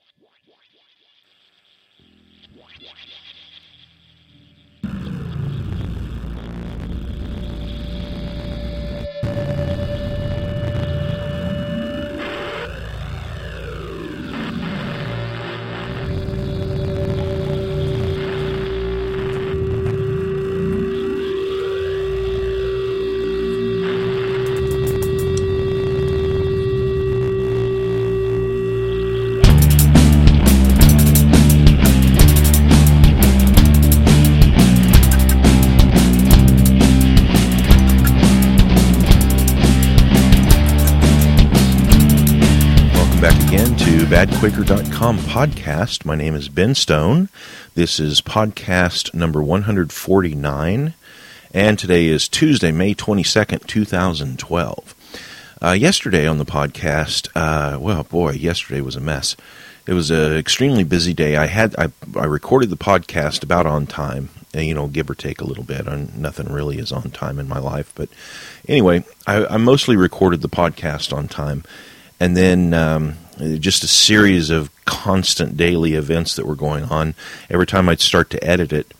BadQuaker.com podcast. My name is Ben Stone. This is podcast number 149, and today is Tuesday, May 22nd, 2012. Yesterday on the podcast, yesterday was a mess. It was an extremely busy day. I recorded the podcast about on time, give or take a little bit. Nothing really is on time in my life, but anyway, I mostly recorded the podcast on time, and then just a series of constant daily events that were going on. Every time I'd start to edit it,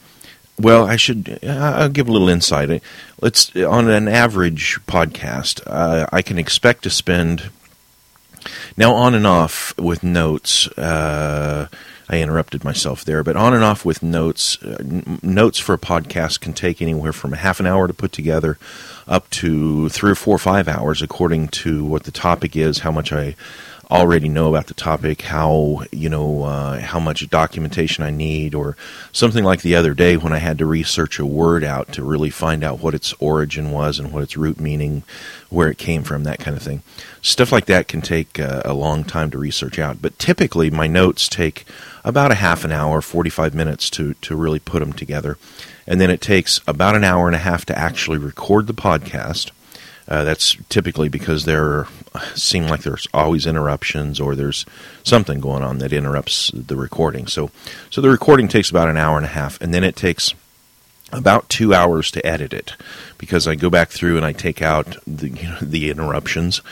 I'll give a little insight. Let's on an average podcast, I can expect to spend, now on and off with notes, I interrupted myself there, but on and off with notes, notes for a podcast can take anywhere from a half an hour to put together up to 3 or 4 or 5 hours, according to what the topic is, how much I already know about the topic, how much documentation I need, or something like the other day when I had to research a word out to really find out what its origin was and what its root meaning, where it came from, that kind of thing. Stuff like that can take a long time to research out, but typically my notes take about a half an hour, 45 minutes to really put them together, and then it takes about an hour and a half to actually record the podcast. That's typically because there seem like there's always interruptions, or there's something going on that interrupts the recording. So the recording takes about an hour and a half, and then it takes about 2 hours to edit it, because I go back through and I take out the interruptions,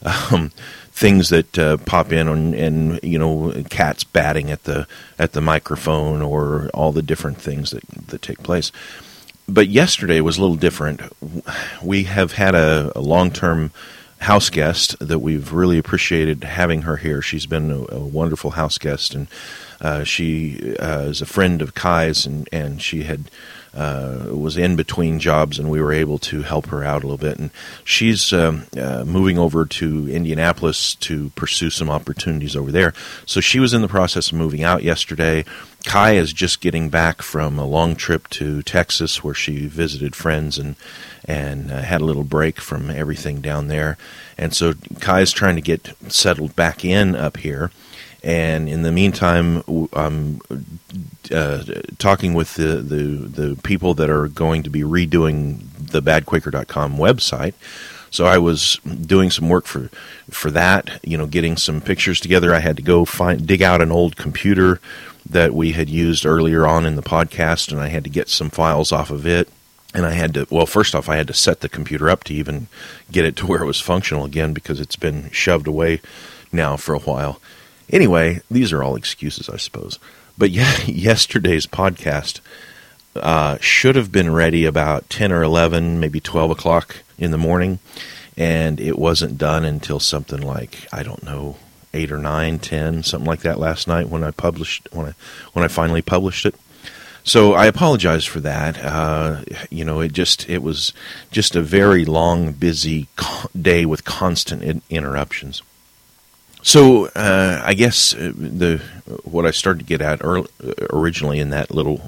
things that pop in, and cats batting at the microphone, or all the different things that take place. But yesterday was a little different. We have had a long-term house guest that we've really appreciated having her here. She's been a wonderful house guest, and she is a friend of Kai's, and she was in between jobs, and we were able to help her out a little bit. And she's moving over to Indianapolis to pursue some opportunities over there. So she was in the process of moving out yesterday. Kai is just getting back from a long trip to Texas, where she visited friends and had a little break from everything down there. And so Kai is trying to get settled back in up here. And in the meantime, I'm talking with the people that are going to be redoing the BadQuaker.com website. So I was doing some work for that, getting some pictures together. I had to go dig out an old computer that we had used earlier on in the podcast, and I had to get some files off of it. And I had to, first off, I had to set the computer up to even get it to where it was functional again, because it's been shoved away now for a while. Anyway, these are all excuses, I suppose. But yesterday's podcast should have been ready about 10 or 11, maybe 12 o'clock in the morning, and it wasn't done until something like, 8 or 9, 10, something like that last night when I finally published it. So I apologize for that. It was just a very long, busy day with constant interruptions. So I guess what I started to get at originally in that little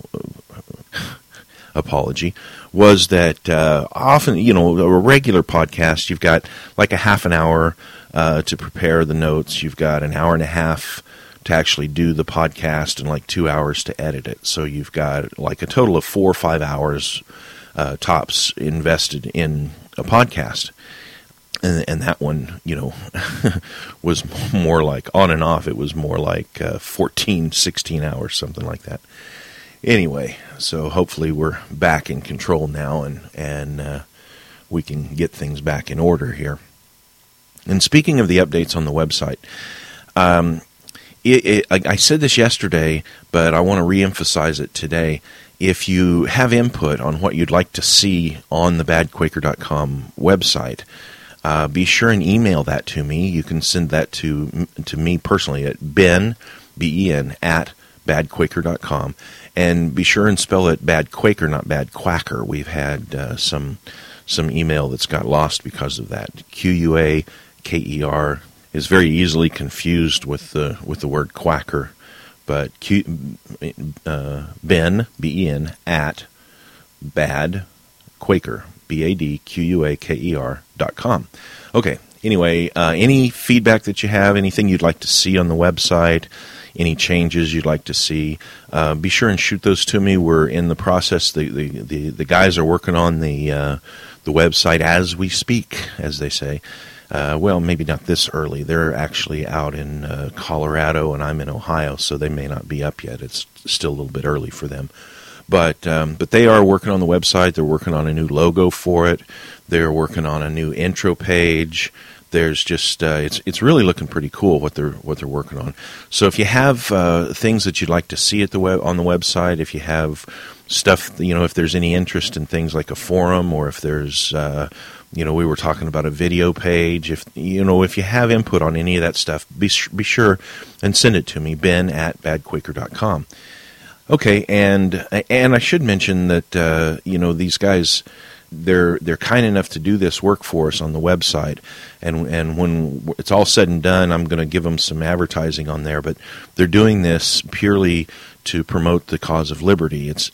apology was that often, a regular podcast, you've got like a half an hour to prepare the notes. You've got an hour and a half to actually do the podcast, and like 2 hours to edit it. So you've got like a total of 4 or 5 hours tops invested in a podcast. And that one, was more like on and off. It was more like 14, 16 hours, something like that. Anyway, so hopefully we're back in control now, and we can get things back in order here. And speaking of the updates on the website, I said this yesterday, but I want to reemphasize it today. If you have input on what you'd like to see on the badquaker.com website, be sure and email that to me. You can send that to me personally at Ben, B-E-N, at badquaker.com. And be sure and spell it Bad Quaker, not Bad Quacker. We've had some email that's got lost because of that. Quaker is very easily confused with the word quacker, but Ben, B-E-N, at Bad Quaker, BADQUAKER.com. Okay, anyway, any feedback that you have, anything you'd like to see on the website, any changes you'd like to see, be sure and shoot those to me. We're in the process. The guys are working on the website as we speak, as they say. Well, maybe not this early. They're actually out in Colorado, and I'm in Ohio, so they may not be up yet. It's still a little bit early for them. But they are working on the website. They're working on a new logo for it. They're working on a new intro page. There's just it's really looking pretty cool what they're working on. So if you have things that you'd like to see at on the website, if you have stuff, if there's any interest in things like a forum, or if there's we were talking about a video page. If you have input on any of that stuff, be sure and send it to me, Ben at badquaker.com. Okay, and I should mention that these guys, they're kind enough to do this work for us on the website, and when it's all said and done, I'm going to give them some advertising on there. But they're doing this purely to promote the cause of liberty. It's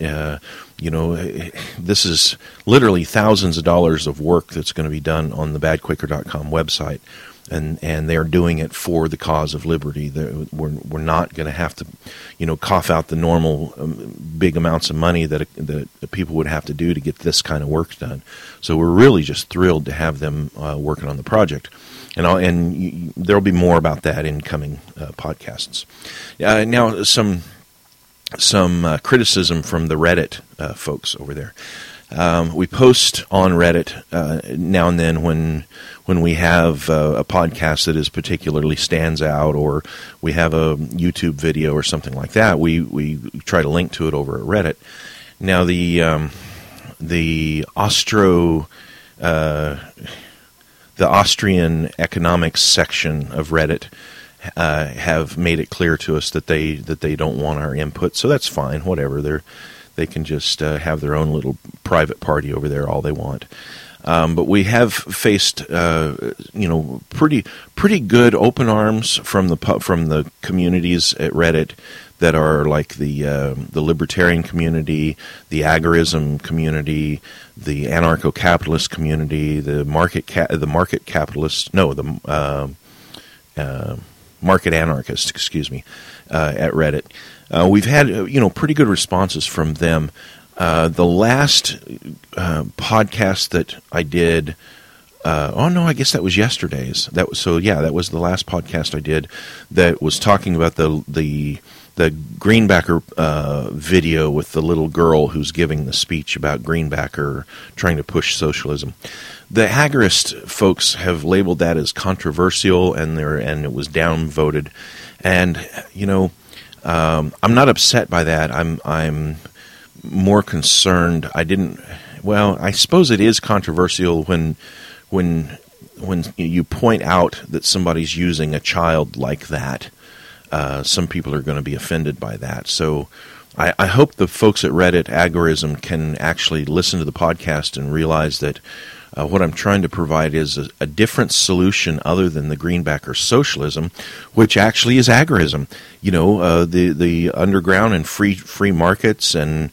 this is literally thousands of dollars of work that's going to be done on the badquaker.com website. And they are doing it for the cause of liberty. We're not going to have to, cough out the normal big amounts of money that people would have to do to get this kind of work done. So we're really just thrilled to have them working on the project, and there'll be more about that in coming podcasts. Now, some criticism from the Reddit folks over there. We post on Reddit now and then when we have a podcast that is particularly stands out, or we have a YouTube video or something like that. We try to link to it over at Reddit. Now the Austrian economics section of Reddit have made it clear to us that they don't want our input, so that's fine. Whatever, they can just have their own little private party over there all they want. But we have faced, pretty good open arms from the communities at Reddit that are like the libertarian community, the agorism community, the anarcho-capitalist community, the market anarchist, excuse me, at Reddit. We've had pretty good responses from them. The last podcast that I did, I guess that was yesterday's. That was the last podcast I did that was talking about the Greenbacker video with the little girl who's giving the speech about Greenbacker trying to push socialism. The agorist folks have labeled that as controversial, and it was downvoted. And I'm not upset by that. I'm more concerned. I suppose it is controversial when you point out that somebody's using a child like that. Some people are going to be offended by that. So I hope the folks at Reddit Agorism can actually listen to the podcast and realize that what I'm trying to provide is a different solution other than the Greenbacker socialism, which actually is agorism. The underground and free markets, and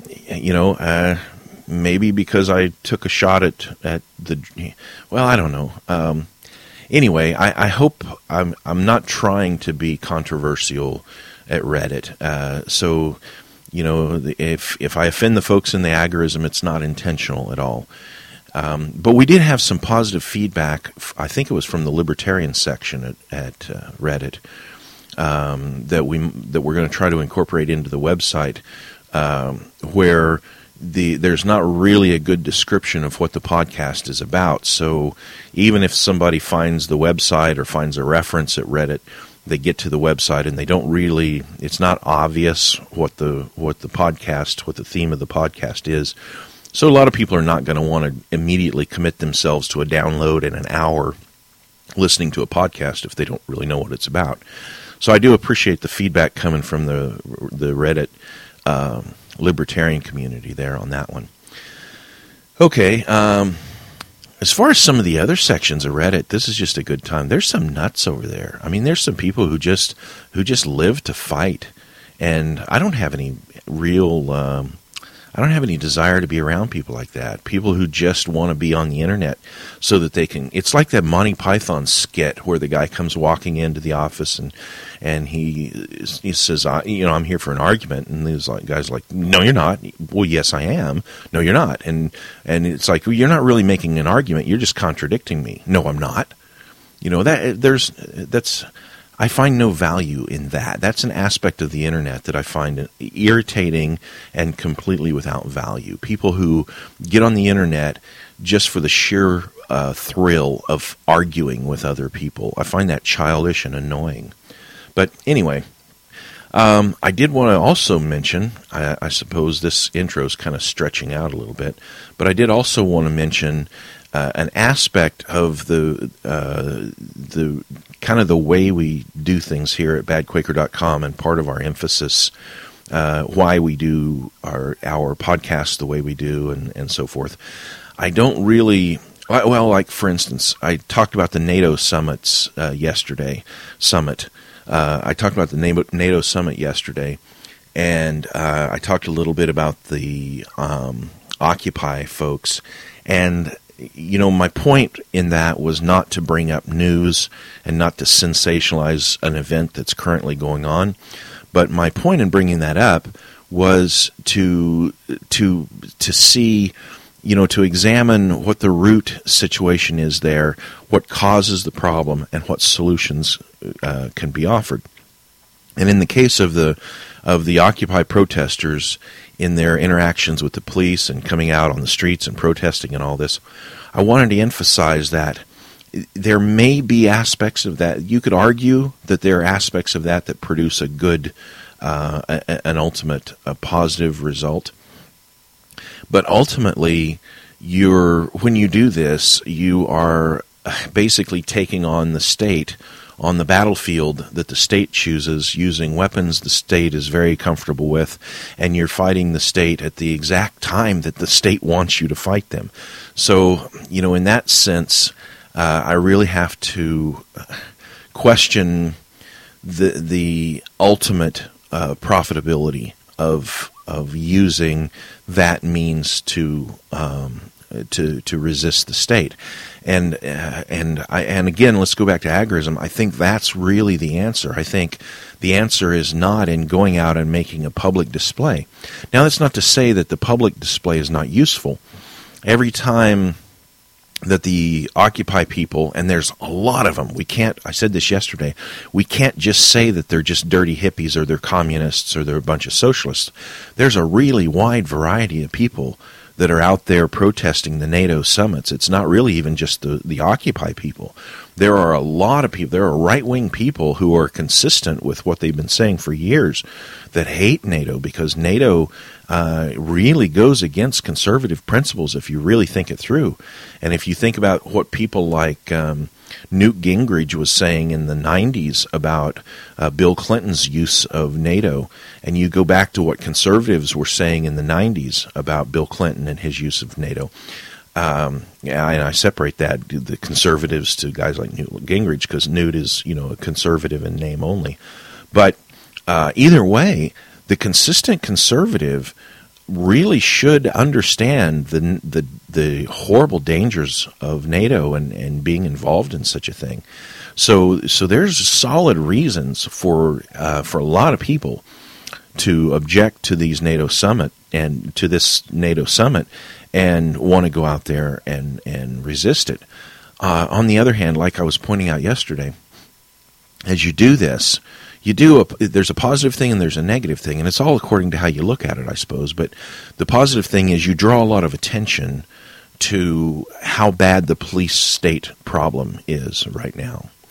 maybe because I took a shot at the. Well, I don't know. Anyway, I hope I'm not trying to be controversial at Reddit. So, if I offend the folks in the agorism, it's not intentional at all. But we did have some positive feedback. I think it was from the libertarian section at Reddit that we're going to try to incorporate into the website, where there's not really a good description of what the podcast is about. So even if somebody finds the website or finds a reference at Reddit, they get to the website and they don't really, it's not obvious what the theme of the podcast is. So a lot of people are not going to want to immediately commit themselves to a download in an hour listening to a podcast if they don't really know what it's about. So I do appreciate the feedback coming from the Reddit libertarian community there on that one. Okay, as far as some of the other sections of Reddit, this is just a good time. There's some nuts over there. I mean, there's some people who just live to fight, and I don't have any real I don't have any desire to be around people like that. People who just want to be on the internet so that they can. It's like that Monty Python skit where the guy comes walking into the office and he says, I'm here for an argument, and these guys like, no, you're not. Well, yes, I am. No, you're not. And it's like, well, you're not really making an argument. You're just contradicting me. No, I'm not. I find no value in that. That's an aspect of the internet that I find irritating and completely without value. People who get on the internet just for the sheer thrill of arguing with other people. I find that childish and annoying. But anyway, I did want to also mention, I suppose this intro is kind of stretching out a little bit, but I did also want to mention an aspect of the kind of the way we do things here at badquaker.com, and part of our emphasis, why we do our podcast the way we do, and so forth. I don't really, well, like for instance, I talked about the NATO summit yesterday. I talked about the NATO summit yesterday, and I talked a little bit about the Occupy folks, and my point in that was not to bring up news and not to sensationalize an event that's currently going on, but my point in bringing that up was to see, to examine what the root situation is there, what causes the problem, and what solutions can be offered. And in the case of the Occupy protesters, in their interactions with the police and coming out on the streets and protesting and all this, I wanted to emphasize that there may be aspects of that. You could argue that there are aspects of that produce a good, an ultimate positive result. But ultimately, when you do this, you are basically taking on the state on the battlefield that the state chooses, using weapons the state is very comfortable with, and you're fighting the state at the exact time that the state wants you to fight them. So, in that sense, I really have to question the ultimate profitability of using that means to resist the state. And again, let's go back to agorism. I think that's really the answer. I think the answer is not in going out and making a public display. Now, that's not to say that the public display is not useful. Every time that the Occupy people, and there's a lot of them, I said this yesterday, we can't just say that they're just dirty hippies or they're communists or they're a bunch of socialists. There's a really wide variety of people that are out there protesting the NATO summits. It's not really even just the Occupy people. There are a lot of people, there are right-wing people who are consistent with what they've been saying for years that hate NATO because NATO really goes against conservative principles if you really think it through. And if you think about what people like Newt Gingrich was saying in the 90s about Bill Clinton's use of NATO, and you go back to what conservatives were saying in the 90s about Bill Clinton and his use of NATO, and I separate the conservatives to guys like Newt Gingrich because Newt is, a conservative in name only. But either way, the consistent conservative really should understand the horrible dangers of NATO and being involved in such a thing. So there's solid reasons for a lot of people to object to these NATO summit and to this NATO summit and want to go out there and resist it. On the other hand, like I was pointing out yesterday, as you do this, there's a positive thing and there's a negative thing, and it's all according to how you look at it, I suppose. But the positive thing is you draw a lot of attention to how bad the police state problem is right now.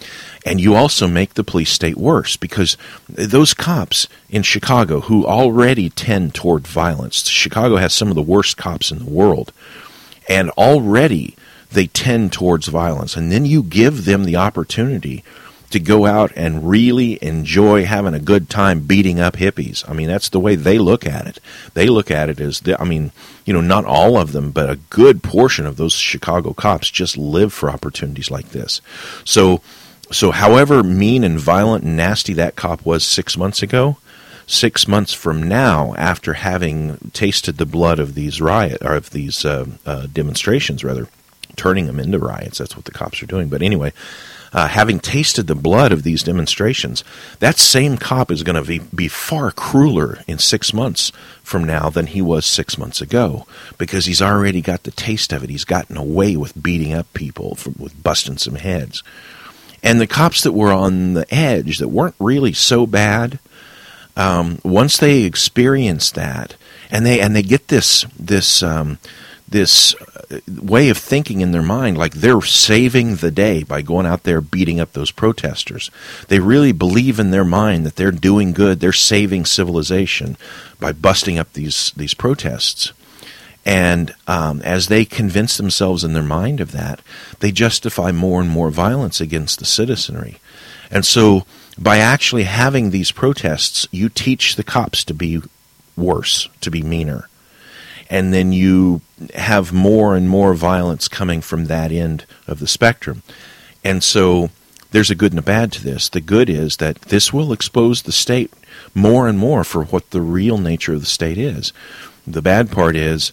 And you also make the police state worse, because those cops in Chicago who already tend toward violence, Chicago has some of the worst cops in the world, and already they tend towards violence. And then you give them the opportunity to go out and really enjoy having a good time beating up hippies. I mean, that's the way they look at it. They look at it as, not all of them, but a good portion of those Chicago cops just live for opportunities like this. So however mean and violent and nasty that cop was 6 months ago, 6 months from now, after having tasted the blood of these demonstrations, turning them into riots, that's what the cops are doing. But anyway, having tasted the blood of these demonstrations, that same cop is going to be far crueler in 6 months from now than he was 6 months ago, because he's already got the taste of it. He's gotten away with beating up people, with busting some heads. And the cops that were on the edge, that weren't really so bad, once they experience that, and they get this way of thinking in their mind, like they're saving the day by going out there beating up those protesters. They really believe in their mind that they're doing good, they're saving civilization by busting up these protests. And as they convince themselves in their mind of that, they justify more and more violence against the citizenry. And so by actually having these protests, you teach the cops to be worse, to be meaner. And then you have more and more violence coming from that end of the spectrum. And so there's a good and a bad to this. The good is that this will expose the state more and more for what the real nature of the state is. The bad part is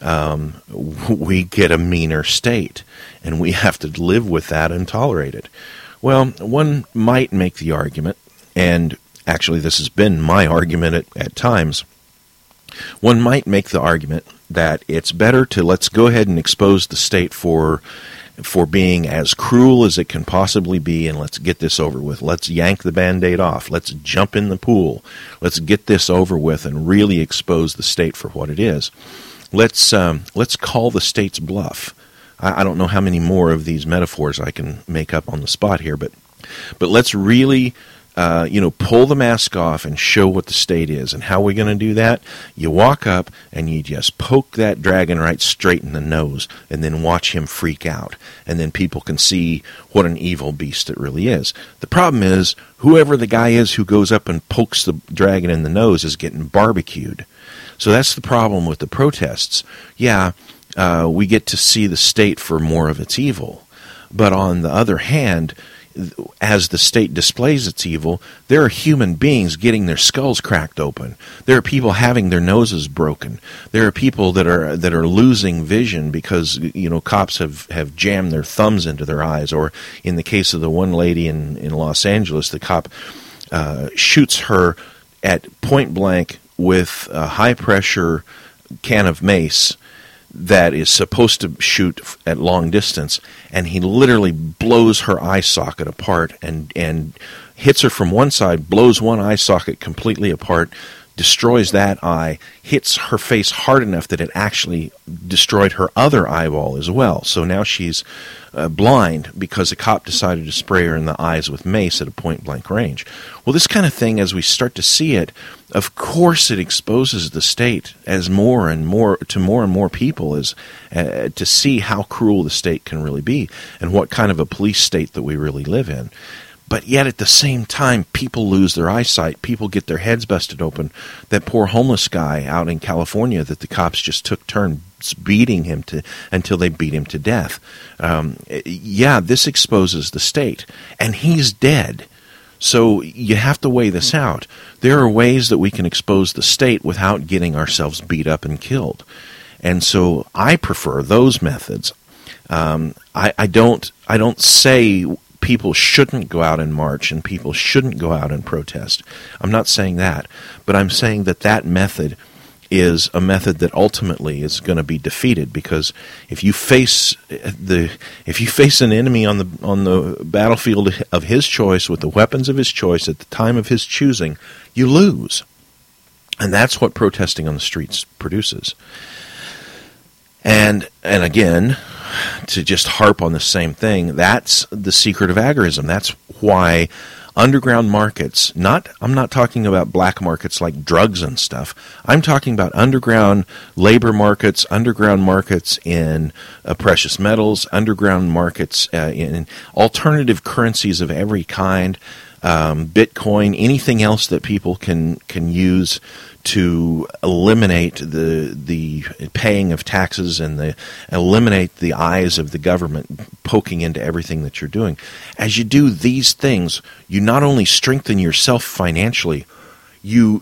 we get a meaner state, and we have to live with that and tolerate it. Well, one might make the argument, and actually this has been my argument at times, one might make the argument that it's better to let's go ahead and expose the state for being as cruel as it can possibly be, and let's get this over with. Let's yank the Band-Aid off. Let's jump in the pool. Let's get this over with and really expose the state for what it is. Let's call the state's bluff. I don't know how many more of these metaphors I can make up on the spot here, but let's really pull the mask off and show what the state is. And how are we going to do that? You walk up and you just poke that dragon right straight in the nose and then watch him freak out. And then people can see what an evil beast it really is. The problem is, whoever the guy is who goes up and pokes the dragon in the nose is getting barbecued. So that's the problem with the protests. Yeah, we get to see the state for more of its evil. But on the other hand, as the state displays its evil, there are human beings getting their skulls cracked open. There are people having their noses broken. There are people that are losing vision because cops have jammed their thumbs into their eyes. Or in the case of the one lady in Los Angeles, the cop shoots her at point blank with a high pressure can of mace that is supposed to shoot at long distance, and he literally blows her eye socket apart and hits her from one side, blows one eye socket completely apart, destroys that eye, hits her face hard enough that it actually destroyed her other eyeball as well. So now she's blind because a cop decided to spray her in the eyes with mace at a point-blank range. Well, this kind of thing, as we start to see it, of course it exposes the state as more and more people as to see how cruel the state can really be and what kind of a police state that we really live in. But yet at the same time, people lose their eyesight. People get their heads busted open. That poor homeless guy out in California that the cops just took turns beating him until they beat him to death. This exposes the state. And he's dead. So you have to weigh this out. There are ways that we can expose the state without getting ourselves beat up and killed. And so I prefer those methods. I don't say people shouldn't go out and march and people shouldn't go out and protest. I'm not saying that, but I'm saying that method is a method that ultimately is going to be defeated, because if you face an enemy on the battlefield of his choice with the weapons of his choice at the time of his choosing, you lose. And that's what protesting on the streets produces. And again, just harp on the same thing, that's the secret of agorism. That's why underground markets, I'm not talking about black markets like drugs and stuff. I'm talking about underground labor markets, underground markets in precious metals, underground markets in alternative currencies of every kind, Bitcoin, anything else that people can use to eliminate the paying of taxes and eliminate the eyes of the government poking into everything that you're doing. As you do these things, you not only strengthen yourself financially, you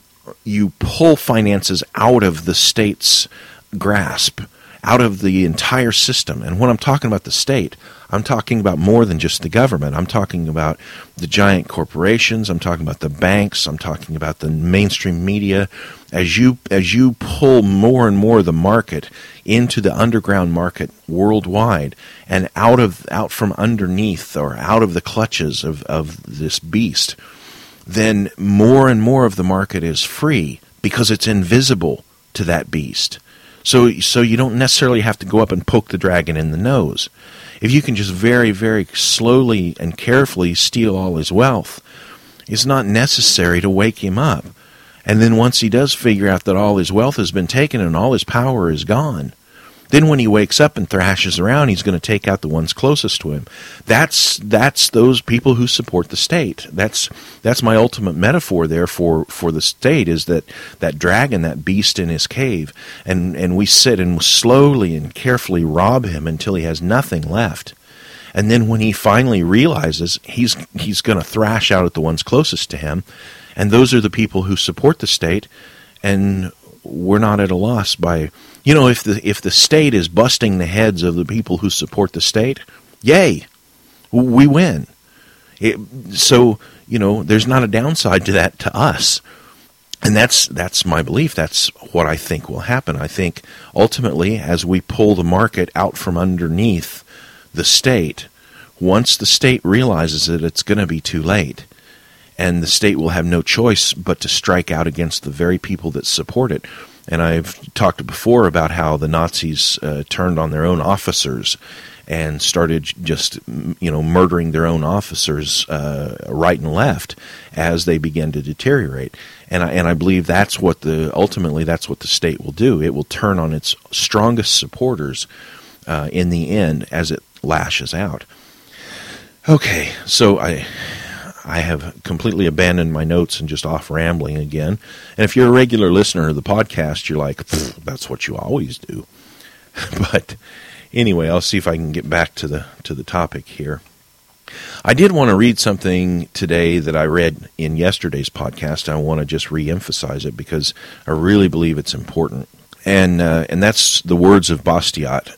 pull finances out of the state's grasp, out of the entire system. And when I'm talking about the state, I'm talking about more than just the government. I'm talking about the giant corporations. I'm talking about the banks. I'm talking about the mainstream media. As you pull more and more of the market into the underground market worldwide and out from underneath or out of the clutches of this beast, then more and more of the market is free because it's invisible to that beast. So you don't necessarily have to go up and poke the dragon in the nose. If you can just very, very slowly and carefully steal all his wealth, it's not necessary to wake him up. And then once he does figure out that all his wealth has been taken and all his power is gone, then when he wakes up and thrashes around, he's going to take out the ones closest to him. That's those people who support the state. That's my ultimate metaphor there for the state, is that dragon, that beast in his cave, and we sit and slowly and carefully rob him until he has nothing left. And then when he finally realizes he's going to thrash out at the ones closest to him, and those are the people who support the state, and we're not at a loss by, if the state is busting the heads of the people who support the state, yay, we win. So there's not a downside to that to us. And that's my belief. That's what I think will happen. I think ultimately, as we pull the market out from underneath the state, once the state realizes it, it's going to be too late. And the state will have no choice but to strike out against the very people that support it. And I've talked before about how the Nazis turned on their own officers and started just, murdering their own officers right and left as they began to deteriorate. And I believe that's what ultimately that's what the state will do. It will turn on its strongest supporters in the end as it lashes out. Okay, so I have completely abandoned my notes and just off rambling again. And if you're a regular listener of the podcast, you're like, that's what you always do. But anyway, I'll see if I can get back to the topic here. I did want to read something today that I read in yesterday's podcast. I want to just re-emphasize it because I really believe it's important. And that's the words of Bastiat.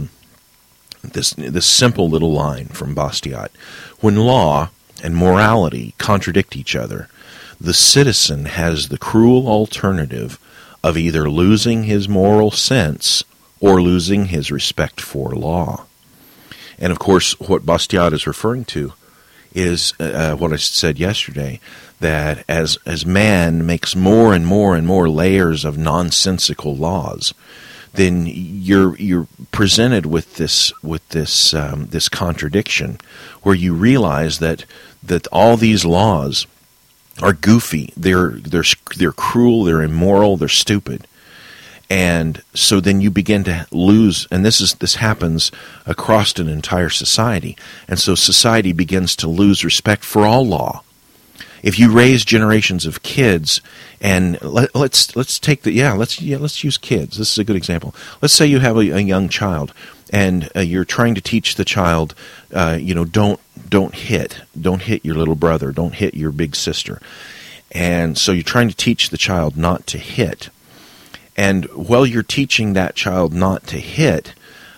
This simple little line from Bastiat. When law and morality contradict each other, the citizen has the cruel alternative of either losing his moral sense or losing his respect for law. And of course, what Bastiat is referring to is what I said yesterday, that as man makes more and more and more layers of nonsensical laws, then you're presented with this contradiction, where you realize that all these laws are goofy, they're cruel, they're immoral, they're stupid. And so then you begin to lose, and this happens across an entire society. And so society begins to lose respect for all law. If you raise generations of kids, and let's use kids. This is a good example. Let's say you have a young child, and you're trying to teach the child, don't hit your little brother, don't hit your big sister, and so you're trying to teach the child not to hit. And while you're teaching that child not to hit,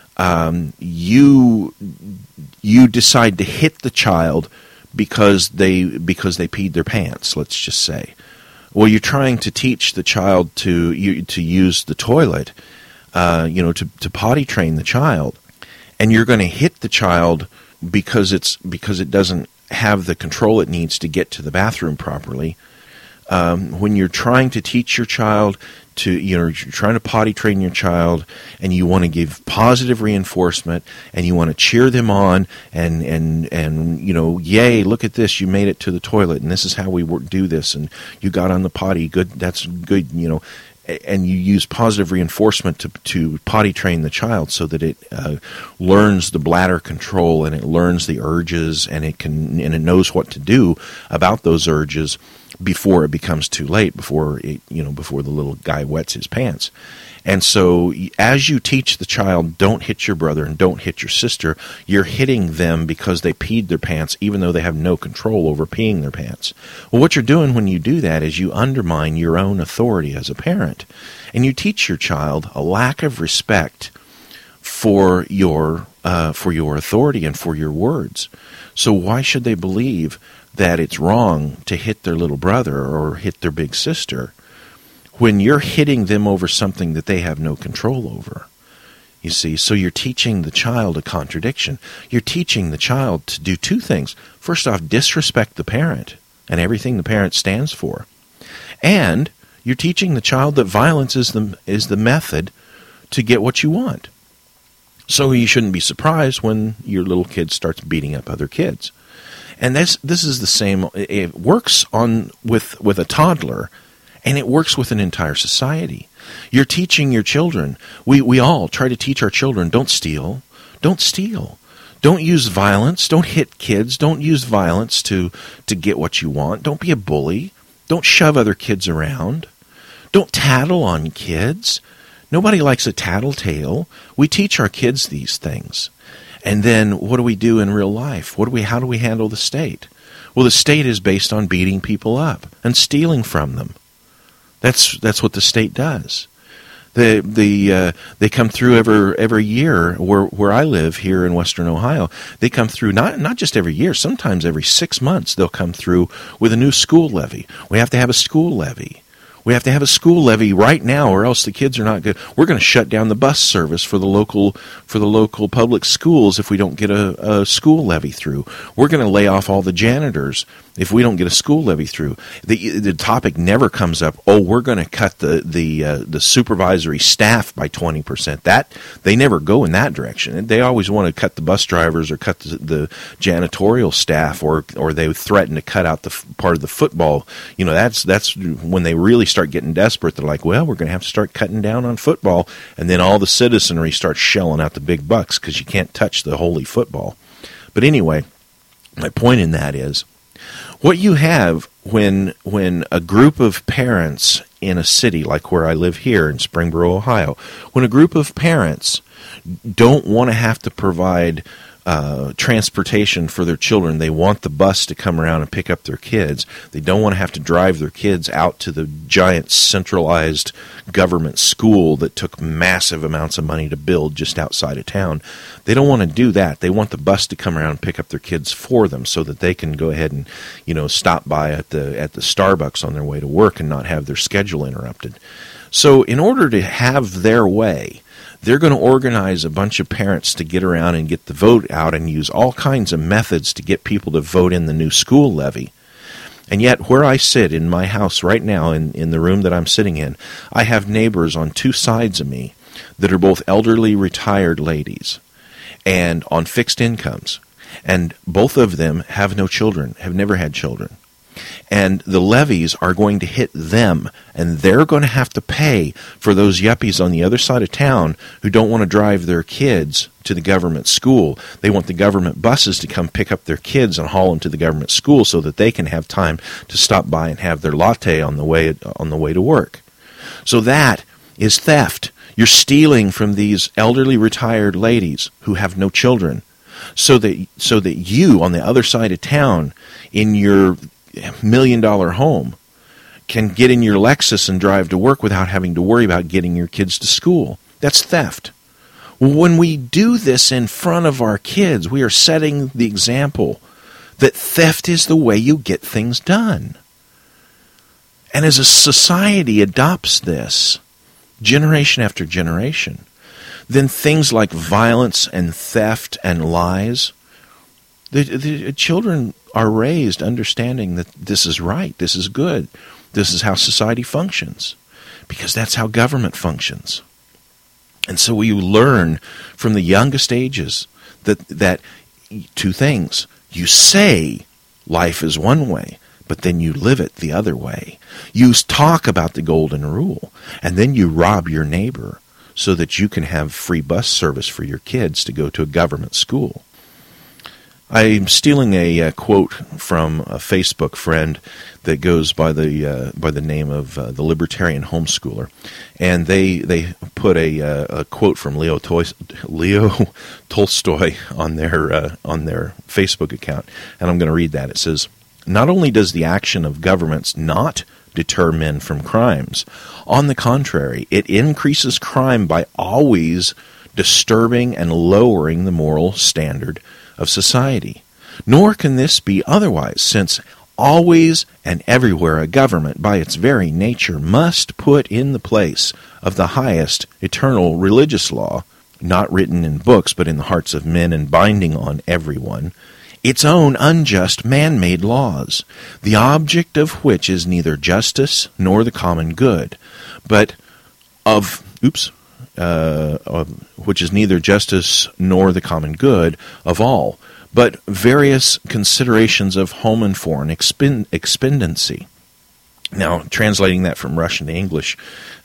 you decide to hit the child because they peed their pants, let's just say. Well, you're trying to teach the child to use the toilet, to potty train the child, and you're going to hit the child because it doesn't have the control it needs to get to the bathroom properly. when you're trying to teach your child you're trying to potty train your child, and you want to give positive reinforcement, and you want to cheer them on, and yay, look at this, you made it to the toilet, and this is how we do this, and you got on the potty, good, that's good, and you use positive reinforcement to potty train the child so that it learns the bladder control, and it learns the urges, and it knows what to do about those urges before it becomes too late, before the little guy wets his pants. And so as you teach the child, don't hit your brother and don't hit your sister, you're hitting them because they peed their pants, even though they have no control over peeing their pants. Well, what you're doing when you do that is you undermine your own authority as a parent. And you teach your child a lack of respect for your authority and for your words. So why should they believe that it's wrong to hit their little brother or hit their big sister when you're hitting them over something that they have no control over? You see, so you're teaching the child a contradiction. You're teaching the child to do two things. First off, disrespect the parent and everything the parent stands for. And you're teaching the child that violence is the method to get what you want. So you shouldn't be surprised when your little kid starts beating up other kids. And this is the same. It works with a toddler, and it works with an entire society. You're teaching your children. We all try to teach our children, don't steal. Don't steal. Don't use violence. Don't hit kids. Don't use violence to get what you want. Don't be a bully. Don't shove other kids around. Don't tattle on kids. Nobody likes a tattletale. We teach our kids these things. And then what do we do in real life? How do we handle the state? Well, the state is based on beating people up and stealing from them. That's what the state does. They come through every year where I live here in Western Ohio. They come through not just every year, sometimes every 6 months they'll come through with a new school levy. We have to have a school levy. We have to have a school levy right now, or else the kids are not good. We're going to shut down the bus service for the local public schools if we don't get a school levy through. We're going to lay off all the janitors if we don't get a school levy through. The topic never comes up. Oh, we're going to cut the supervisory staff by 20%. That they never go in that direction. They always want to cut the bus drivers or cut the janitorial staff, or they threaten to cut out the part of the football. That's when they really start getting desperate. They're like, well, we're going to have to start cutting down on football, and then all the citizenry starts shelling out the big bucks because you can't touch the holy football. But anyway, my point in that is, what you have when a group of parents in a city like where I live here in Springboro, Ohio, when a group of parents don't want to have to provide transportation for their children. They want the bus to come around and pick up their kids. They don't want to have to drive their kids out to the giant centralized government school that took massive amounts of money to build just outside of town. They don't want to do that. They want the bus to come around and pick up their kids for them so that they can go ahead and, stop by at the Starbucks on their way to work and not have their schedule interrupted. So in order to have their way, they're going to organize a bunch of parents to get around and get the vote out and use all kinds of methods to get people to vote in the new school levy. And yet, where I sit in my house right now, in the room that I'm sitting in, I have neighbors on two sides of me that are both elderly retired ladies and on fixed incomes. And both of them have no children, have never had children. And the levies are going to hit them, and they're going to have to pay for those yuppies on the other side of town who don't want to drive their kids to the government school. They want the government buses to come pick up their kids and haul them to the government school so that they can have time to stop by and have their latte on the way to work. So that is theft. You're stealing from these elderly retired ladies who have no children, so that you on the other side of town in your $1 million home can get in your Lexus and drive to work without having to worry about getting your kids to school. That's theft. When we do this in front of our kids, we are setting the example that theft is the way you get things done. And as a society adopts this, generation after generation, then things like violence and theft and lies, The children are raised understanding that this is right, this is good, this is how society functions, because that's how government functions. And so we learn from the youngest ages that two things. You say life is one way, but then you live it the other way. You talk about the golden rule, and then you rob your neighbor so that you can have free bus service for your kids to go to a government school. I'm stealing a quote from a Facebook friend that goes by the name of the Libertarian Homeschooler, and they put a quote from Leo Tolstoy on their Facebook account, and I'm going to read that. It says, "Not only does the action of governments not deter men from crimes, on the contrary, it increases crime by always disturbing and lowering the moral standard of society. Nor can this be otherwise, since always and everywhere a government, by its very nature, must put in the place of the highest eternal religious law, not written in books but in the hearts of men and binding on everyone, its own unjust man-made laws, the object of which is neither justice nor the common good, but which is neither justice nor the common good of all, but various considerations of home and foreign expediency." Now, translating that from Russian to English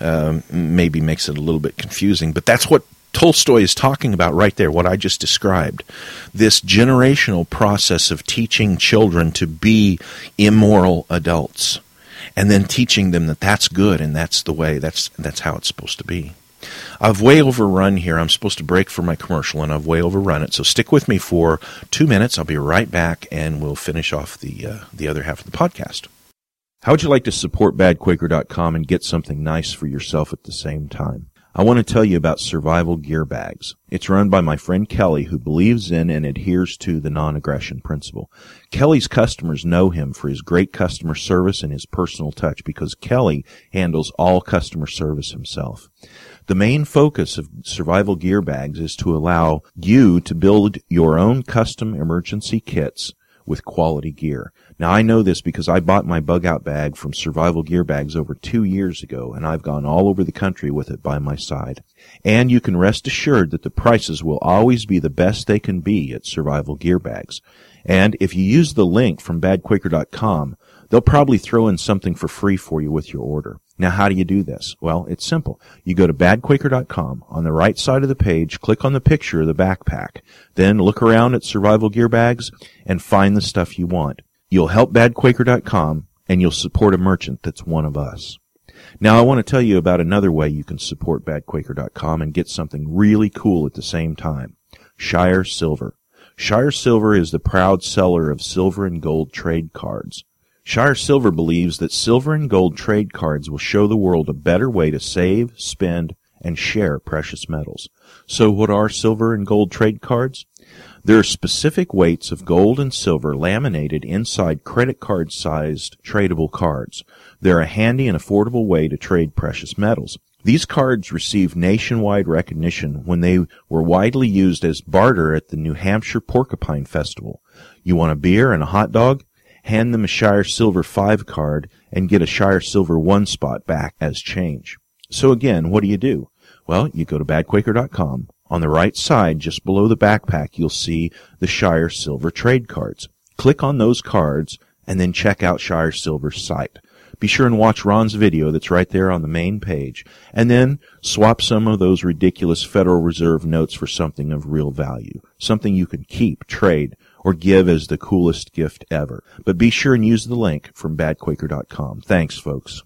maybe makes it a little bit confusing, but that's what Tolstoy is talking about right there, what I just described. This generational process of teaching children to be immoral adults, and then teaching them that that's good and that's the way, that's how it's supposed to be. I've way overrun here. I'm supposed to break for my commercial, and I've way overrun it. So stick with me for 2 minutes. I'll be right back, and we'll finish off the other half of the podcast. How would you like to support badquaker.com and get something nice for yourself at the same time? I want to tell you about Survival Gear Bags. It's run by my friend Kelly, who believes in and adheres to the non-aggression principle. Kelly's customers know him for his great customer service and his personal touch, because Kelly handles all customer service himself. The main focus of Survival Gear Bags is to allow you to build your own custom emergency kits with quality gear. Now, I know this because I bought my bug-out bag from Survival Gear Bags over 2 years ago, and I've gone all over the country with it by my side. And you can rest assured that the prices will always be the best they can be at Survival Gear Bags. And if you use the link from badquaker.com, they'll probably throw in something for free for you with your order. Now, how do you do this? Well, it's simple. You go to badquaker.com. On the right side of the page, click on the picture of the backpack. Then look around at Survival Gear Bags and find the stuff you want. You'll help badquaker.com, and you'll support a merchant that's one of us. Now, I want to tell you about another way you can support badquaker.com and get something really cool at the same time. Shire Silver. Shire Silver is the proud seller of silver and gold trade cards. Shire Silver believes that silver and gold trade cards will show the world a better way to save, spend, and share precious metals. So what are silver and gold trade cards? There are specific weights of gold and silver laminated inside credit card-sized tradable cards. They're a handy and affordable way to trade precious metals. These cards received nationwide recognition when they were widely used as barter at the New Hampshire Porcupine Festival. You want a beer and a hot dog? Hand them a Shire Silver 5 card and get a Shire Silver 1 spot back as change. So again, what do? Well, you go to badquaker.com. On the right side, just below the backpack, you'll see the Shire Silver trade cards. Click on those cards and then check out Shire Silver's site. Be sure and watch Ron's video that's right there on the main page, and then swap some of those ridiculous Federal Reserve notes for something of real value, something you can keep, trade, or give as the coolest gift ever. But be sure and use the link from badquaker.com. Thanks, folks.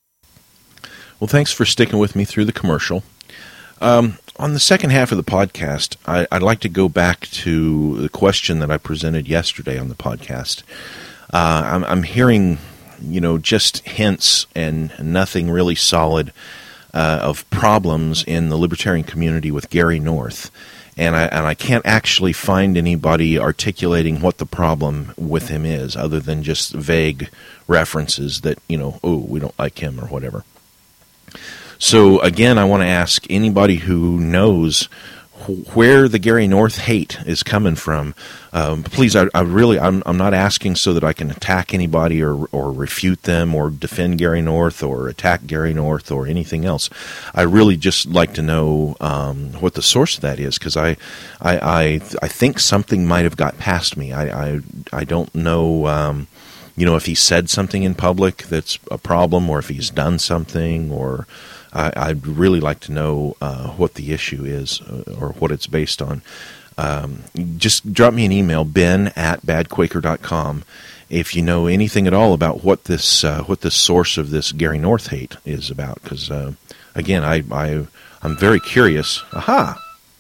Well, thanks for sticking with me through the commercial. On the second half of the podcast, I'd like to go back to the question that I presented yesterday on the podcast. I'm hearing, just hints and nothing really solid of problems in the libertarian community with Gary North. And I can't actually find anybody articulating what the problem with him is, other than just vague references that, we don't like him or whatever. So, again, I want to ask anybody who knows where the Gary North hate is coming from. Please, I'm not asking so that I can attack anybody or refute them or defend Gary North or attack Gary North or anything else. I really just like to know what the source of that is, because I think something might have got past me. I don't know. If he said something in public that's a problem, or if he's done something, or I'd really like to know what the issue is or what it's based on. Just drop me an email, ben@badquaker.com, if you know anything at all about what this source of this Gary North hate is about. Because again, I'm very curious. Aha,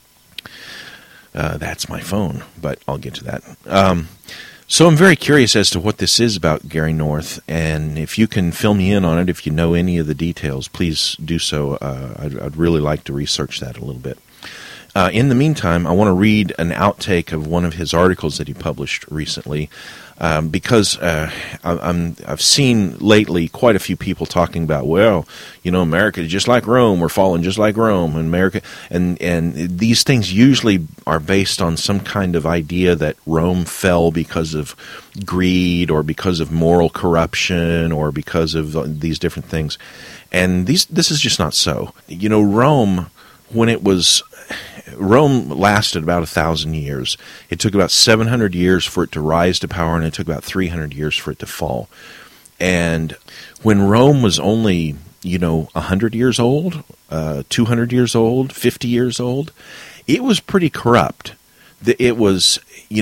that's my phone, but I'll get to that. So I'm very curious as to what this is about Gary North, and if you can fill me in on it, if you know any of the details, please do so. I'd really like to research that a little bit. In the meantime, I want to read an outtake of one of his articles that he published recently, because I've seen lately quite a few people talking about, well, America is just like Rome, we're falling just like Rome, and America, and these things usually are based on some kind of idea that Rome fell because of greed or because of moral corruption or because of these different things, and this is just not so. Rome lasted about 1,000 years. It took about 700 years for it to rise to power, and it took about 300 years for it to fall. And when Rome was only, 100 years old, 200 years old, 50 years old, it was pretty corrupt. It was,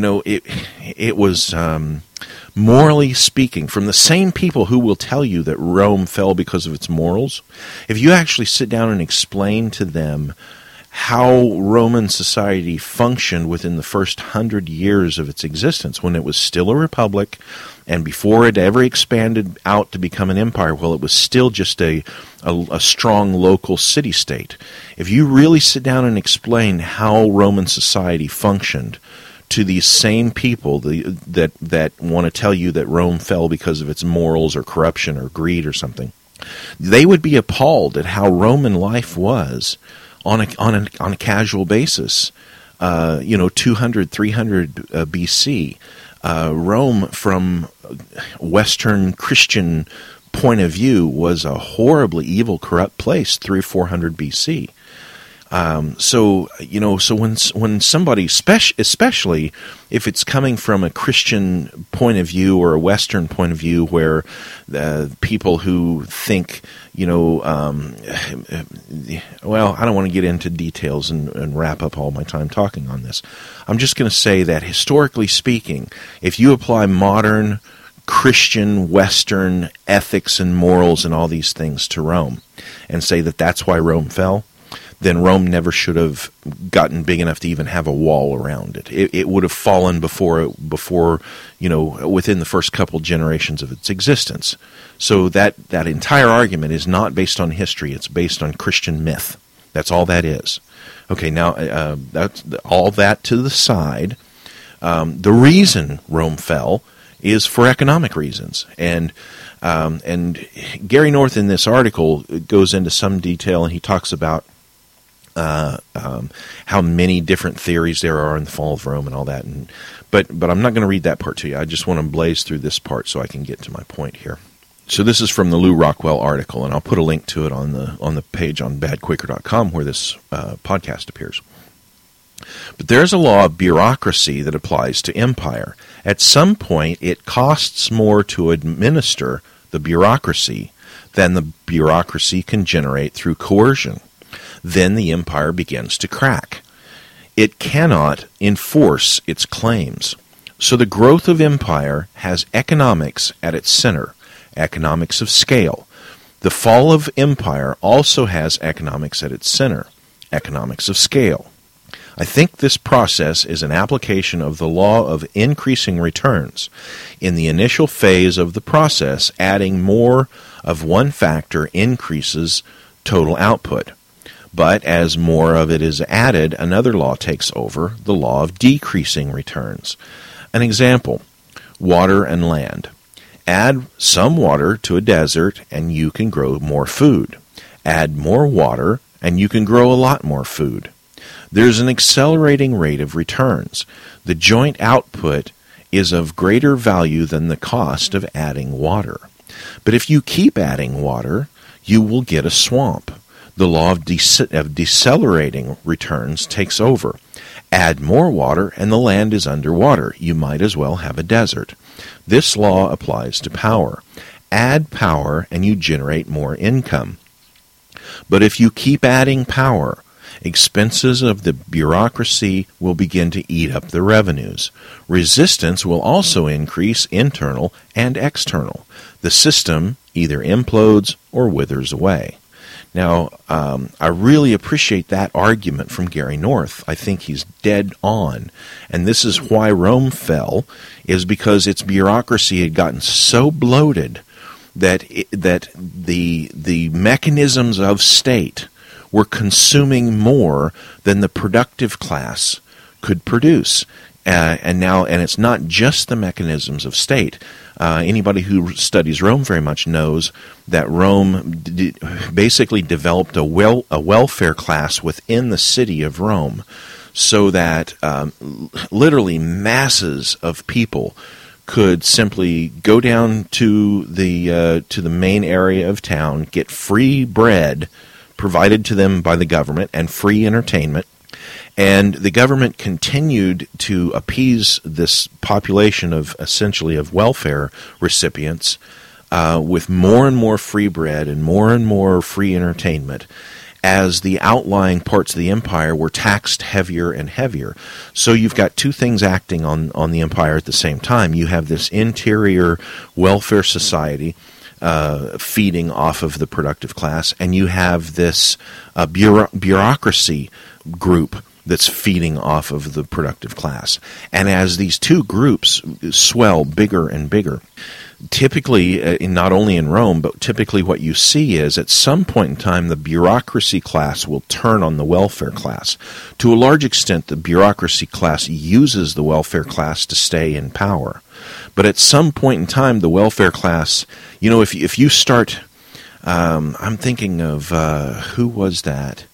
morally speaking, from the same people who will tell you that Rome fell because of its morals, if you actually sit down and explain to them how Roman society functioned within the first 100 years of its existence, when it was still a republic, and before it ever expanded out to become an empire, well, it was still just a strong local city-state. If you really sit down and explain how Roman society functioned to these same people that want to tell you that Rome fell because of its morals or corruption or greed or something, they would be appalled at how Roman life was on a casual basis. 200, 300 BC, Rome, from Western Christian point of view, was a horribly evil, corrupt place. 300 or 400 BC. So when somebody, especially if it's coming from a Christian point of view or a Western point of view, where people who think, well, I don't want to get into details and wrap up all my time talking on this. I'm just going to say that historically speaking, if you apply modern Christian Western ethics and morals and all these things to Rome and say that that's why Rome fell, then Rome never should have gotten big enough to even have a wall around it. It would have fallen before within the first couple generations of its existence. So that entire argument is not based on history. It's based on Christian myth. That's all that is. Okay, now that's all that to the side. The reason Rome fell is for economic reasons, and Gary North in this article goes into some detail, and he talks about how many different theories there are in the fall of Rome and all that. But I'm not going to read that part to you. I just want to blaze through this part so I can get to my point here. So this is from the Lou Rockwell article, and I'll put a link to it on the page on badquaker.com where this podcast appears. But there's a law of bureaucracy that applies to empire. At some point, it costs more to administer the bureaucracy than the bureaucracy can generate through coercion. Then the empire begins to crack. It cannot enforce its claims. So the growth of empire has economics at its center, economics of scale. The fall of empire also has economics at its center, economics of scale. I think this process is an application of the law of increasing returns. In the initial phase of the process, adding more of one factor increases total output. But as more of it is added, another law takes over, the law of decreasing returns. An example, water and land. Add some water to a desert and you can grow more food. Add more water and you can grow a lot more food. There's an accelerating rate of returns. The joint output is of greater value than the cost of adding water. But if you keep adding water, you will get a swamp. The law of decelerating returns takes over. Add more water and the land is underwater. You might as well have a desert. This law applies to power. Add power and you generate more income. But if you keep adding power, expenses of the bureaucracy will begin to eat up the revenues. Resistance will also increase, internal and external. The system either implodes or withers away. Now, I really appreciate that argument from Gary North. I think he's dead on. And this is why Rome fell, is because its bureaucracy had gotten so bloated that the mechanisms of state were consuming more than the productive class could produce. And it's not just the mechanisms of state. Anybody who studies Rome very much knows that Rome basically developed a welfare class within the city of Rome, so that literally masses of people could simply go down to the main area of town, get free bread provided to them by the government and free entertainment. And the government continued to appease this population of essentially of welfare recipients with more and more free bread and more free entertainment as the outlying parts of the empire were taxed heavier and heavier. So you've got two things acting on the empire at the same time. You have this interior welfare society feeding off of the productive class, and you have this bureaucracy group that's feeding off of the productive class. And as these two groups swell bigger and bigger, typically, not only in Rome, but typically what you see is at some point in time, the bureaucracy class will turn on the welfare class. To a large extent, the bureaucracy class uses the welfare class to stay in power. But at some point in time, the welfare class, if you start, I'm thinking of, who was that?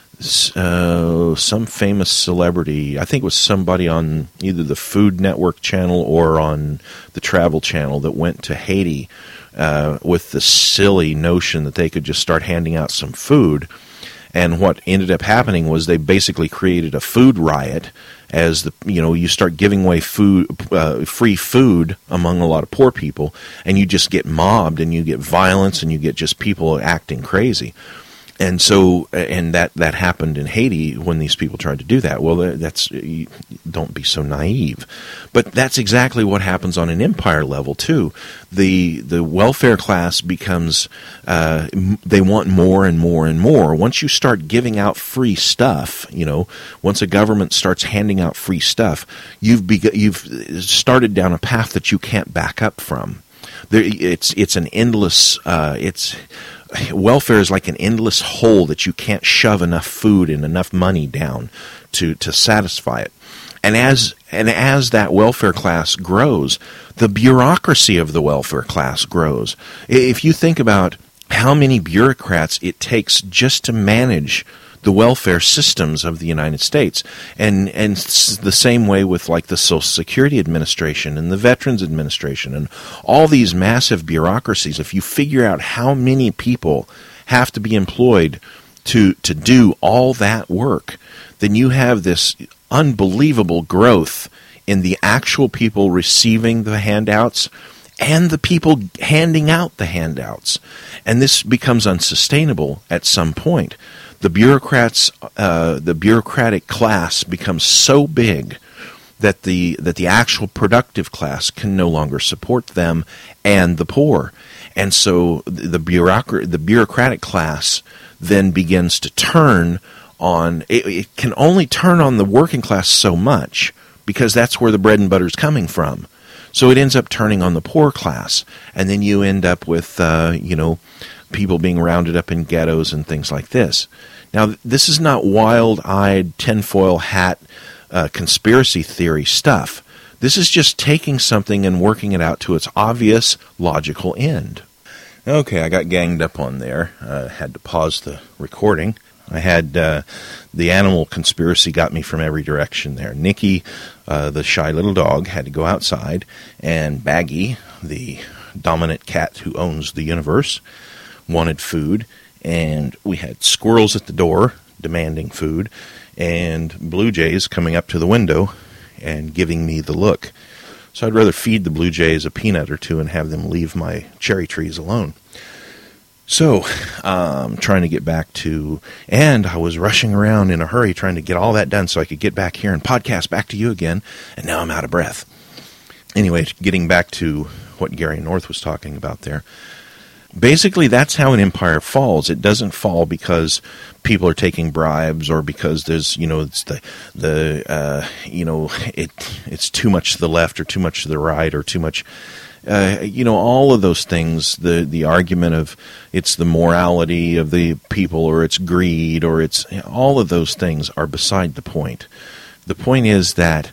Some famous celebrity. I think it was somebody on either the Food Network channel or on the Travel Channel that went to Haiti with the silly notion that they could just start handing out some food. And what ended up happening was they basically created a food riot as you start giving away free food among a lot of poor people, and you just get mobbed and you get violence and you get just people acting crazy. And so, that happened in Haiti when these people tried to do that. Well, don't be so naive. But that's exactly what happens on an empire level, too. The welfare class becomes, they want more and more and more. Once you start giving out free stuff, once a government starts handing out free stuff, you've started down a path that you can't back up from. It's an endless, welfare is like an endless hole that you can't shove enough food and enough money down to satisfy it. And as that welfare class grows, the bureaucracy of the welfare class grows. If you think about how many bureaucrats it takes just to manage the welfare systems of the United States, and the same way with like the Social Security Administration and the Veterans Administration and all these massive bureaucracies, if you figure out how many people have to be employed to do all that work, then you have this unbelievable growth in the actual people receiving the handouts and the people handing out the handouts. And this becomes unsustainable at some point. The bureaucratic class becomes so big that the actual productive class can no longer support them and the poor. And so the bureaucratic class then begins to turn on, it can only turn on the working class so much because that's where the bread and butter is coming from. So it ends up turning on the poor class, and then you end up with people being rounded up in ghettos and things like this. Now, this is not wild-eyed, tinfoil hat conspiracy theory stuff. This is just taking something and working it out to its obvious, logical end. Okay, I got ganged up on there. Had to pause the recording. I had the animal conspiracy got me from every direction there. Nikki, the shy little dog, had to go outside, and Baggy, the dominant cat who owns the universe, wanted food, and we had squirrels at the door demanding food, and blue jays coming up to the window and giving me the look. So I'd rather feed the blue jays a peanut or two and have them leave my cherry trees alone. So, trying to get back to, and I was rushing around in a hurry trying to get all that done so I could get back here and podcast back to you again, and now I'm out of breath. Anyway, getting back to what Gary North was talking about there. Basically, that's how an empire falls. It doesn't fall because people are taking bribes or because there's, it's it's too much to the left or too much to the right or too much, all of those things. The argument of it's the morality of the people or it's greed or it's all of those things are beside the point. The point is that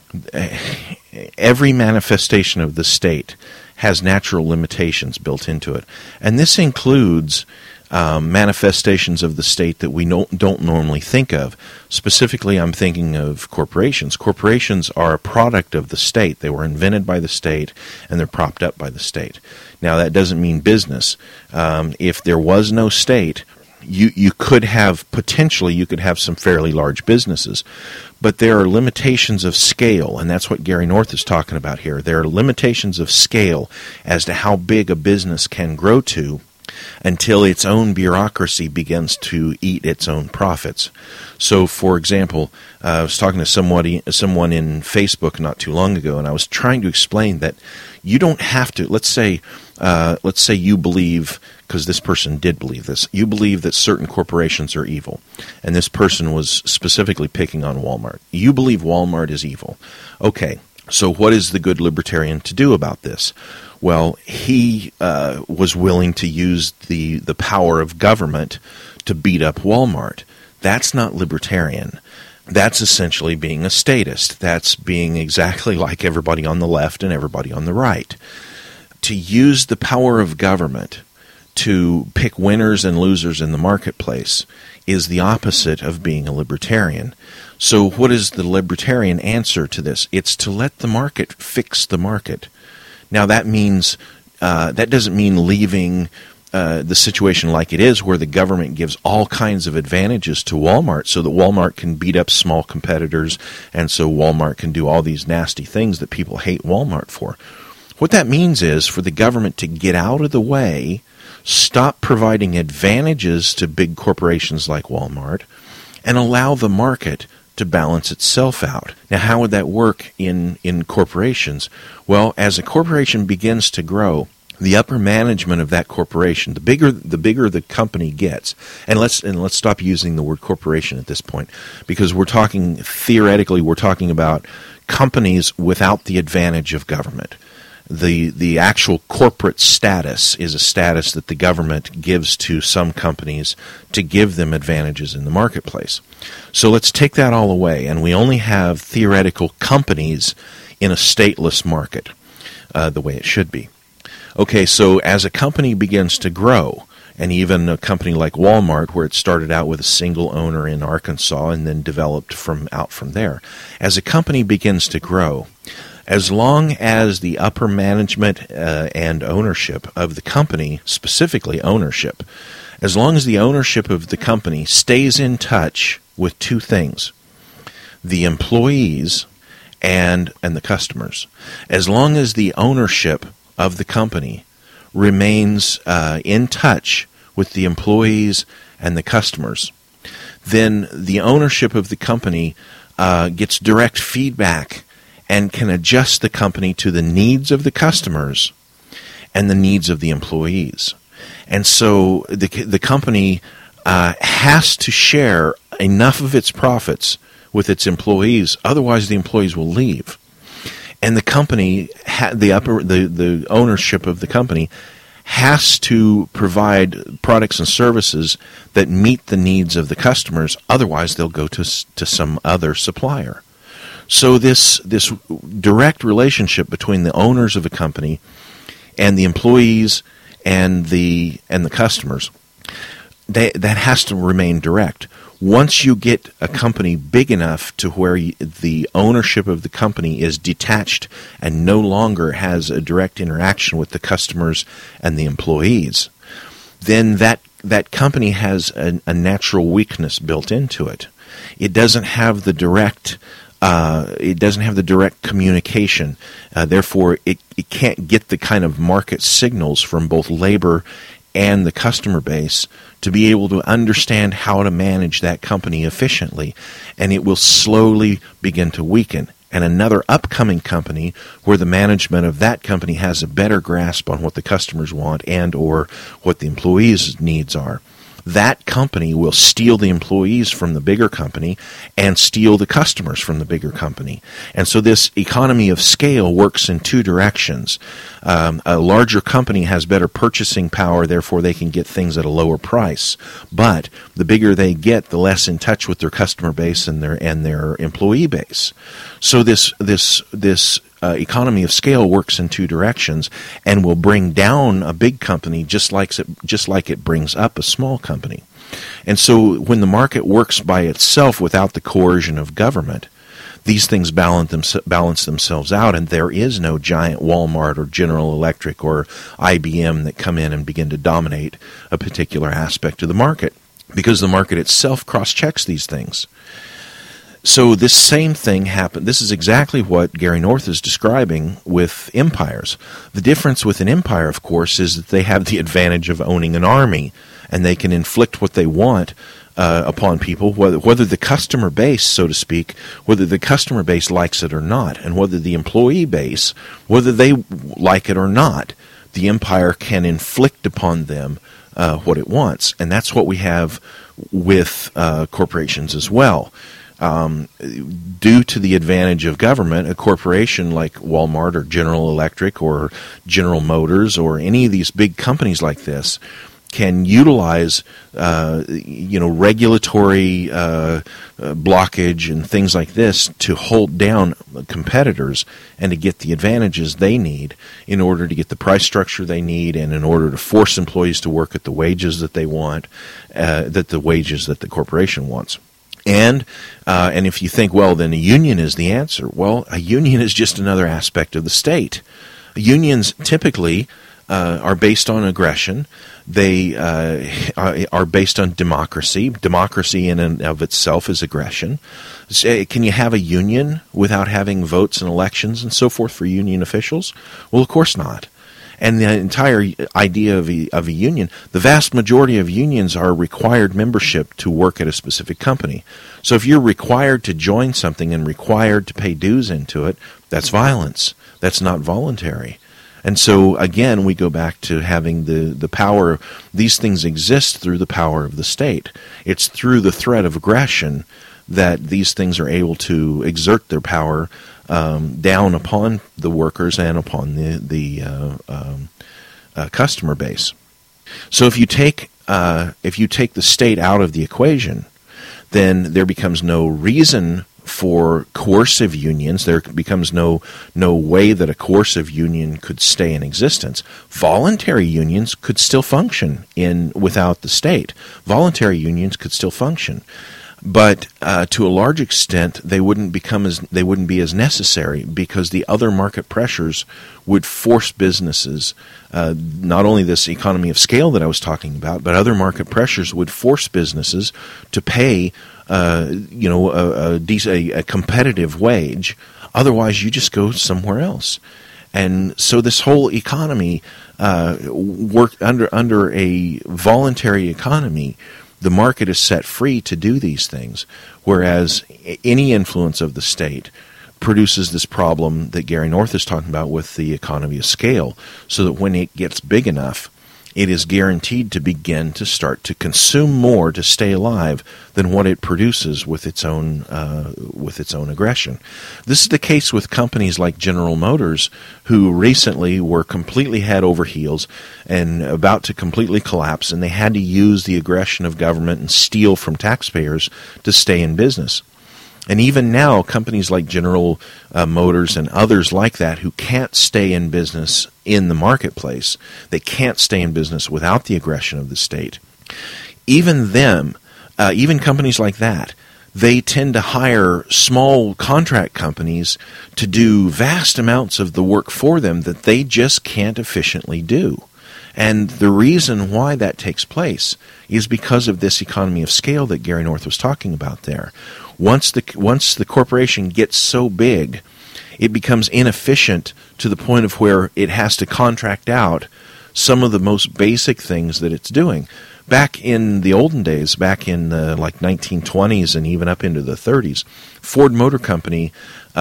every manifestation of the state has natural limitations built into it. And this includes manifestations of the state that we don't normally think of. Specifically, I'm thinking of corporations. Corporations are a product of the state. They were invented by the state, and they're propped up by the state. Now, that doesn't mean business. If there was no state, you could have some fairly large businesses, but there are limitations of scale, and that's what Gary North is talking about here. There are limitations of scale as to how big a business can grow to until its own bureaucracy begins to eat its own profits. So, for example, I was talking to someone in Facebook not too long ago, and I was trying to explain that you don't have to. Let's say you believe, because this person did believe this, you believe that certain corporations are evil, and this person was specifically picking on Walmart. You believe Walmart is evil. Okay, so what is the good libertarian to do about this? Well, he was willing to use the power of government to beat up Walmart. That's not libertarian. That's essentially being a statist. That's being exactly like everybody on the left and everybody on the right. To use the power of government to pick winners and losers in the marketplace is the opposite of being a libertarian. So what is the libertarian answer to this? It's to let the market fix the market. Now that means that doesn't mean leaving the situation like it is, where the government gives all kinds of advantages to Walmart so that Walmart can beat up small competitors, and so Walmart can do all these nasty things that people hate Walmart for. What that means is for the government to get out of the way, stop providing advantages to big corporations like Walmart, and allow the market to balance itself out. Now, how would that work in corporations? Well, as a corporation begins to grow, the upper management of that corporation, the bigger the company gets, and let's stop using the word corporation at this point, because we're talking about companies without the advantage of government. The actual corporate status is a status that the government gives to some companies to give them advantages in the marketplace. So let's take that all away, and we only have theoretical companies in a stateless market, the way it should be. Okay, so as a company begins to grow, and even a company like Walmart, where it started out with a single owner in Arkansas and then developed from there, as a company begins to grow, as long as the upper management and ownership of the company, specifically ownership, as long as the ownership of the company stays in touch with two things, the employees and the customers, as long as the ownership of the company remains in touch with the employees and the customers, then the ownership of the company gets direct feedback and can adjust the company to the needs of the customers and the needs of the employees. And so the company has to share enough of its profits with its employees, otherwise the employees will leave. And the company, the ownership of the company, has to provide products and services that meet the needs of the customers, otherwise they'll go to some other supplier. So this direct relationship between the owners of a company and the employees and the customers that has to remain direct. Once you get a company big enough to where the ownership of the company is detached and no longer has a direct interaction with the customers and the employees, then that company has a natural weakness built into it. It doesn't have the direct communication. Therefore, it can't get the kind of market signals from both labor and the customer base to be able to understand how to manage that company efficiently, and it will slowly begin to weaken. And another upcoming company where the management of that company has a better grasp on what the customers want and or what the employees' needs are, that company will steal the employees from the bigger company and steal the customers from the bigger company. And so this economy of scale works in two directions. A larger company has better purchasing power, therefore they can get things at a lower price. But the bigger they get, the less in touch with their customer base and their employee base. So this economy of scale works in two directions and will bring down a big company just like it brings up a small company. And so when the market works by itself without the coercion of government, these things balance themselves out, and there is no giant Walmart or General Electric or IBM that come in and begin to dominate a particular aspect of the market, because the market itself cross-checks these things. So this same thing happened. This is exactly what Gary North is describing with empires. The difference with an empire, of course, is that they have the advantage of owning an army, and they can inflict what they want upon people, whether the customer base, so to speak, whether the customer base likes it or not, and whether the employee base, whether they like it or not, the empire can inflict upon them what it wants. And that's what we have with corporations as well. Due to the advantage of government, a corporation like Walmart or General Electric or General Motors or any of these big companies like this can utilize regulatory blockage and things like this to hold down competitors and to get the advantages they need in order to get the price structure they need and in order to force employees to work at the wages that they want, the wages that the corporation wants. And if you think, well, then a union is the answer. Well, a union is just another aspect of the state. Unions typically are based on aggression. They are based on democracy. Democracy in and of itself is aggression. Can you have a union without having votes and elections and so forth for union officials? Well, of course not. And the entire idea of a union, the vast majority of unions are required membership to work at a specific company. So if you're required to join something and required to pay dues into it, that's violence. That's not voluntary. And so, again, we go back to having the power. These things exist through the power of the state. It's through the threat of aggression that these things are able to exert their power down upon the workers and upon the customer base. So if you take the state out of the equation, then there becomes no reason for coercive unions. There becomes no way that a coercive union could stay in existence. Voluntary unions could still function without the state. Voluntary unions could still function. But to a large extent, they wouldn't be as necessary because the other market pressures would force businesses. Not only this economy of scale that I was talking about, but other market pressures would force businesses to pay, a competitive wage. Otherwise, you just go somewhere else. And so this whole economy worked under a voluntary economy. The market is set free to do these things, whereas any influence of the state produces this problem that Gary North is talking about with the economy of scale, so that when it gets big enough, it is guaranteed to begin to start to consume more to stay alive than what it produces with its own aggression. This is the case with companies like General Motors, who recently were completely head over heels and about to completely collapse, and they had to use the aggression of government and steal from taxpayers to stay in business. And even now, companies like General Motors and others like that who can't stay in business in the marketplace, they can't stay in business without the aggression of the state. even them, even companies like that, they tend to hire small contract companies to do vast amounts of the work for them that they just can't efficiently do. And the reason why that takes place is because of this economy of scale that Gary North was talking about there. Once the corporation gets so big, it becomes inefficient to the point of where it has to contract out some of the most basic things that it's doing. Back in the olden days, back in the 1920s and even up into the 30s, Ford Motor Company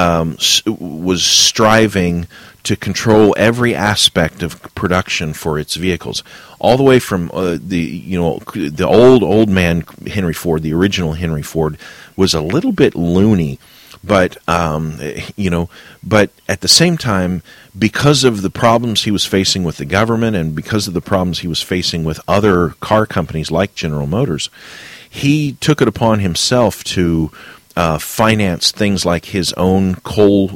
was striving to control every aspect of production for its vehicles, all the way from the old man Henry Ford, the original Henry Ford, was a little bit loony. But but at the same time, because of the problems he was facing with the government and because of the problems he was facing with other car companies like General Motors, he took it upon himself to finance things like his own coal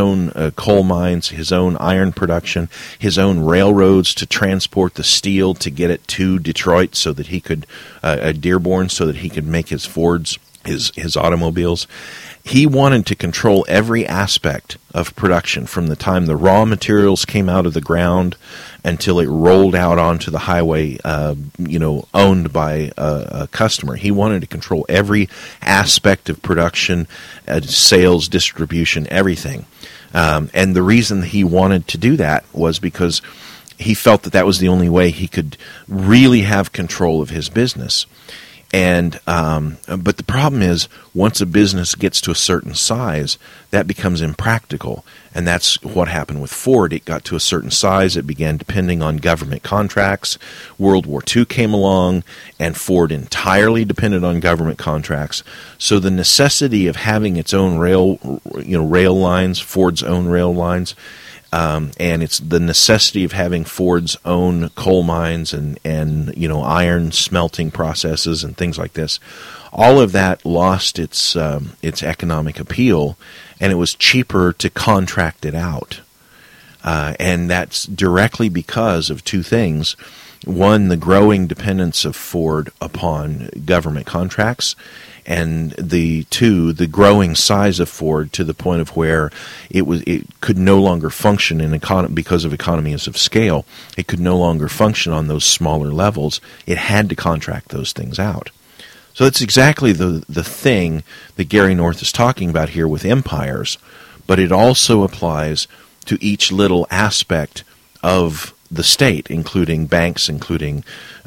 mines, his own iron production, his own railroads to transport the steel to get it to Detroit so that he could Dearborn so that he could make his Fords, his automobiles. He wanted to control every aspect of production from the time the raw materials came out of the ground until it rolled out onto the highway, owned by a customer. He wanted to control every aspect of production, sales, distribution, everything. And the reason he wanted to do that was because he felt that was the only way he could really have control of his business. And but the problem is, once a business gets to a certain size, that becomes impractical. And that's what happened with Ford. It got to a certain size. It began depending on government contracts. World War II came along, and Ford entirely depended on government contracts. So the necessity of having its own rail lines, Ford's own rail lines, and it's the necessity of having Ford's own coal mines and iron smelting processes and things like this. All of that lost its economic appeal, and it was cheaper to contract it out. And that's directly because of two things. One, the growing dependence of Ford upon government contracts, and the growing size of Ford to the point of where it could no longer function because of economies of scale. It could no longer function on those smaller levels. It had to contract those things out. So that's exactly the thing that Gary North is talking about here with empires, but it also applies to each little aspect of the state, including banks, including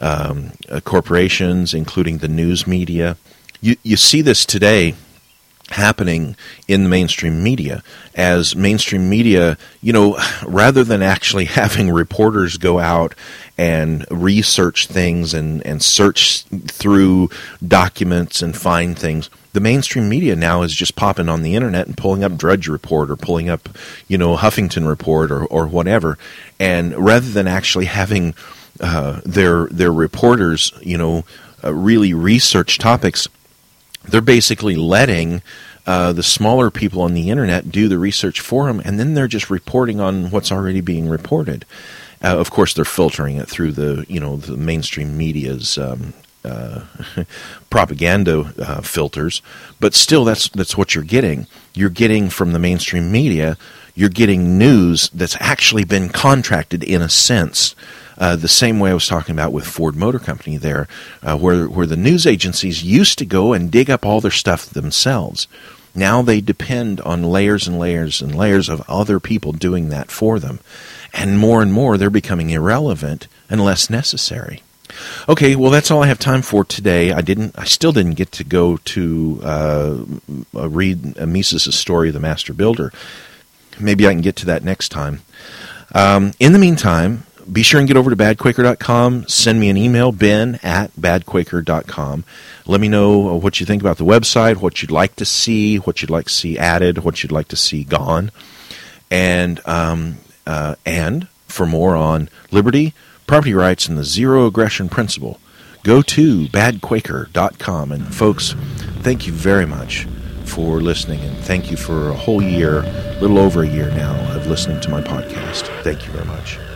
corporations, including the news media. You see this today happening in the mainstream media, as mainstream media, rather than actually having reporters go out and research things and search through documents and find things, the mainstream media now is just popping on the internet and pulling up Drudge Report or pulling up, Huffington Report or whatever, and rather than actually having their reporters, really research topics, they're basically letting the smaller people on the internet do the research for them, and then they're just reporting on what's already being reported. Of course, they're filtering it through the mainstream media's propaganda filters, but still, that's what you're getting. You're getting from the mainstream media. You're getting news that's actually been contracted in a sense. The same way I was talking about with Ford Motor Company there, where the news agencies used to go and dig up all their stuff themselves. Now they depend on layers and layers and layers of other people doing that for them. And more they're becoming irrelevant and less necessary. Okay, well, that's all I have time for today. I still didn't get to go to read Mises' story, The Master Builder. Maybe I can get to that next time. In the meantime, be sure and get over to badquaker.com. Send me an email, ben@badquaker.com. Let me know what you think about the website, what you'd like to see, what you'd like to see added, what you'd like to see gone. And for more on liberty, property rights, and the zero aggression principle, go to badquaker.com. And folks, thank you very much for listening, and thank you for a whole year, a little over a year now, of listening to my podcast. Thank you very much.